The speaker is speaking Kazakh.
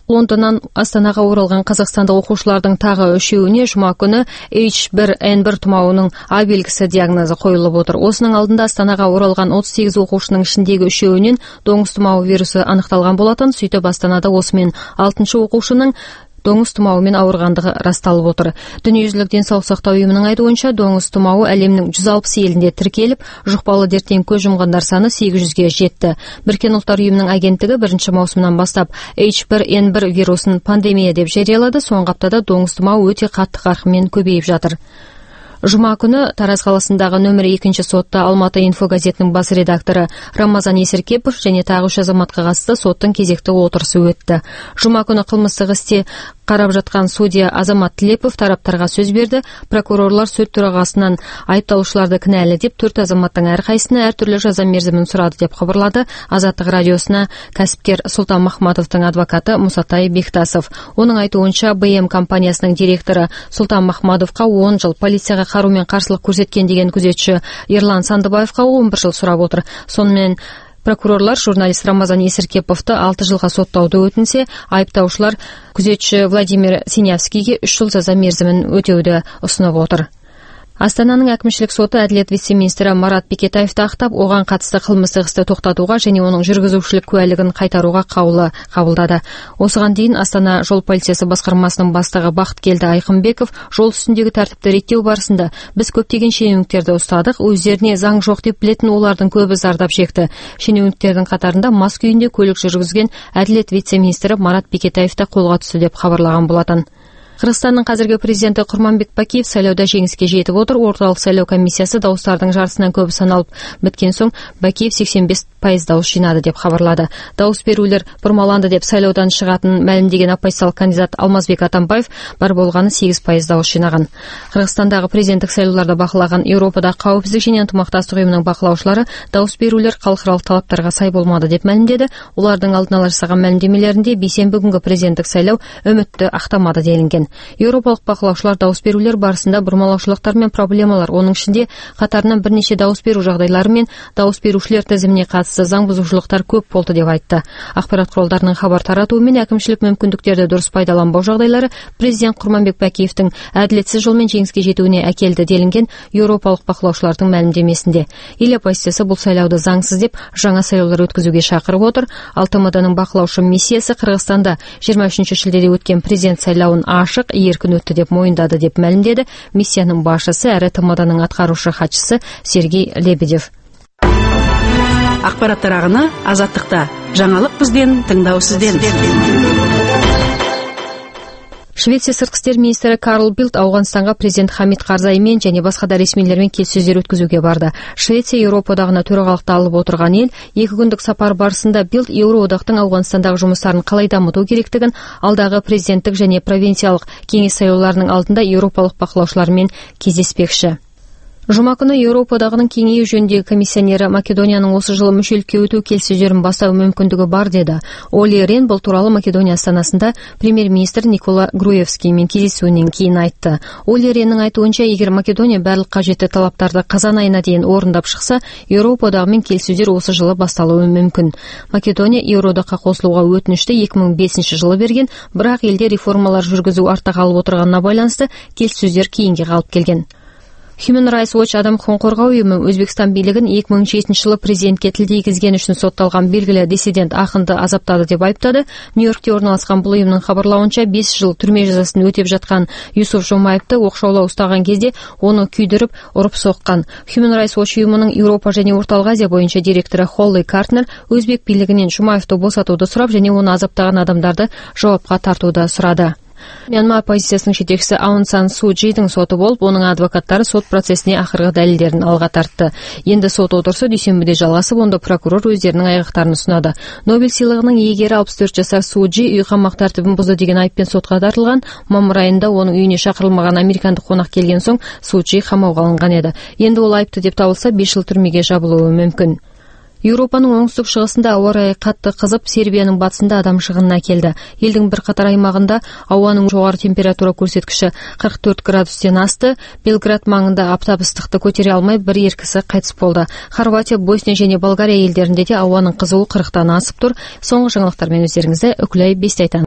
Лондоннан Астанаға оралған қазақстандық оқушылардың тағы 3-еуіне жұма күні H1N1 тұмауының А белгісі диагнозы қойылып отыр. Осының алдында Астанаға оралған 38 оқушының ішіндегі 3-еуінен доңыз тұмауы вирусы анықталған болатын. Сөйтіп Астанада осымен 6-шы оқушының доңыз тұмауымен ауырғандығы расталып отыр. Дүниежүзілік денсаулық сақтау ұйымының айтуынша, доңыз тұмауы әлемнің 160 елінде тіркеліп, жұқпалы дерттен көз жұмғандар саны 800-ге жетті. Біріккен ұлттар ұйымының агенттігі 1 маусымнан бастап H1N1 вирусын пандемия деп жариялады. Соңғы аптада доңыз тұмауы өте қатты қарқынмен көбейіп жатыр. Жұма күні Тараз қаласындағы нөмірі 2 сотта Алматы инфо газетінің бас редакторы Рамазан Есіркепов және тағы 3 азаматқа қатысты соттың кезекті отырысы өтті. Жұма күні қылмыстық істе қарап жатқан судья Азамат Тілепов тараптарға сөз берді. Прокурорлар сот төрағасынан айыпталушыларды кінәлі деп 4 азаматтың әрқайсысына әртүрлі жаза мерзімін сұрады деп хабарлады Азаттық радиосына кәсіпкер Сұлтан Махматовтың адвокаты Мұсатай Бектасов. Оның айтуынша, БМ компаниясының директоры Сұлтан Махматовқа 10 жыл, полицияға қарумен қарсылық көрсеткен деген күзетші Ерлан Сандыбаевқа 11 жыл сұрап отыр. Сонымен прокурорлар журналист Рамазан Есіркеповты 6 жылға соттауды өтінсе, айыптаушылар күзетші Владимир Синявскийге 3 жыл жаза мерзімін өтеуді ұсынып отыр. Астананың әкімшілік соты әділет вице-министрі Марат Бекетаевты ақтап, оған қатысты қылмыстық істі тоқтатуға және оның жүргізушілік куәлігін қайтаруға қаулы қабылдады. Осыған дейін Астана жол полициясы басқармасының бастығы Бақыткелді Айқынбеков жол үстіндегі тәртіпті реттеу барысында біз көптеген шенеуніктерді ұстадық, өздеріне заң жоқ деп білетін олардың көбі зардап шекті. Шенеуніктердің қатарында мас күйінде көлік жүргізген әділет вице-министрі Марат Бекетаев та қолға түсті деп хабарлаған болатын. Қырғызстанның қазіргі президенті Құрманбек Бакиев сайлауда жеңіске жетіп отыр. Орталық сайлау комиссиясы дауыстардың жартысынан көбі саналып біткен соң Бакиев 85% дауыс жинады деп хабарлады. Дауыс берулер бұрмаланды деп сайлаудан шығатынын мәлімдеген оппозициялық кандидат Алмазбек Атамбаев бар болғаны 8% дауыс жинаған. Қырғызстандағы президенттік сайлауларды бақылаған Еуропада қауіпсіздік және ынтымақтастық ұйымының бақылаушылары дауыс берулер халықаралық талаптарға сай болмады деп мәлімдеді. Олардың алдын ала жасаған мәлімдемелерінде бейсенбі күнгі президенттік сайлау үмітті ақтамады делінген. Еуропалық бақылаушылар дауыс берулер барысында бұрмалаушылықтар мен проблемалар, оның ішінде қатарынан бірнеше дауыс беру жағдайлары мен дауыс берушілер тізіміне қатысты заң бұзушылықтар көп болды деп айтты. Ақпарат құралдарының хабар таратуымен әкімшілік мүмкіндіктерді дұрыс пайдаланбау жағдайлары президент Құрманбек Бакиевтің әділетсіз жолмен жеңіске жетуіне әкелді делінген Еуропалық бақылаушылардың мәлімдемесінде. Ел оппозициясы бұл сайлауды заңсыз деп жаңа сайлаулар өткізуге шақырып отыр. Ал ТМД-ның бақылаушы миссиясы Қырғызстанда 23 шілдеде өткен президент сайлауын ашық, еркін өтті деп мойындады деп мәлімдеді миссияның басшысы әрі ТМД-ның атқарушы хатшысы Сергей Лебедев. Ақпарат тарағыны Азаттықта. Жаңалық бізден, тыңдау сізден. Швеция сыртқы істер министрі Карл Билт Ауғанстанға президент Хамид Карзаймен және басқа да ресмилермен келіссөздер өткізуге барды. Швеция Еуроодағына төрағалықты алып отырған ел, 2 күндік сапар барысында Билт Еуроодақтың Ауғанстандағы жұмыстарын қалай дамыту керектігін, алдағы президенттік және провинциялық кеңес сайлауларының алдында еуропалық бақылаушылармен кездеспекші. Жұма күні Еуроподағының кеңею жөніндегі комиссионері Македонияның осы жылы мүшелікке өту келіссөздерін бастау мүмкіндігі бар деді. Оли Рен бұл туралы Македония астанасында премьер-министр Никола Груевскиймен кездесуінен кейін айтты. Оли Реннің айтуынша, егер Македония барлық қажетті талаптарды қазан айына дейін орындап шықса, Еуроподағымен келіссөздер осы жылы басталуы мүмкін. Македония Еуроодаққа қосылуға өтінішті 2005 жылы берген, бірақ елде реформалар жүргізу артта қалып отырғанына байланысты келіссөздер кейінге қалып келген. Human Rights Watch адам құқығын қорғау ұйымы Өзбекстан билігін 2007 жылы президентке тіл тигізгені үшін сотталған белгілі диссидент ақынды азаптады деп айыптады. Нью-Йоркте орналасқан бұл ұйымның хабарлауынша 5 жыл түрме жазасын өтеп жатқан Юсуф Жомаевты оқшаулау ұстаған кезде оны күйдіріп, ұрып соққан. Human Rights Watch ұйымының Еуропа және Орталық Азия бойынша директоры Холли Картнер өзбек билігінен Жомаевты босатуды сұрап және оны азаптаған адамдарды жауапқа тартуды сұрады. Мьянма оппозициясының жетекшісі Аун Сан Су Чжидің соты болып, оның адвокаттары сот процесіне ақырғы дәлелдерін алға тартты. Енді сот отырысы дүйсенбіде жалғасып, онда прокурор өздерінің айғақтарын ұсынады. Нобель сыйлығының иегері 64 жасар Су Чжи үй қамақ тәртібін бұзды деген айыппен сотқа тартылған. Мамыр айында оның үйіне шақырылмаған американдық қонақ келген соң Су Чжи қамауға алынған еді. Енді ол айыпты деп табылса 5 жыл түрмеге жабылуы мүмкін. Еуропаның оңтүстік шығысында ауа райы қатты қызып, Сербияның батысында адам шығынына келді. Елдің бірқатар аймағында ауаның жоғары температура көрсеткіші 44 градустен асты. Белград маңында аптап ыстықты көтере алмай бір кісі қайтыс болды. Хорватия, Босния және Болгария елдерінде де ауаның қызуы 40-тан асып тұр. Соңғы жаңалықтармен өздеріңізді Үкілай Бестайтан.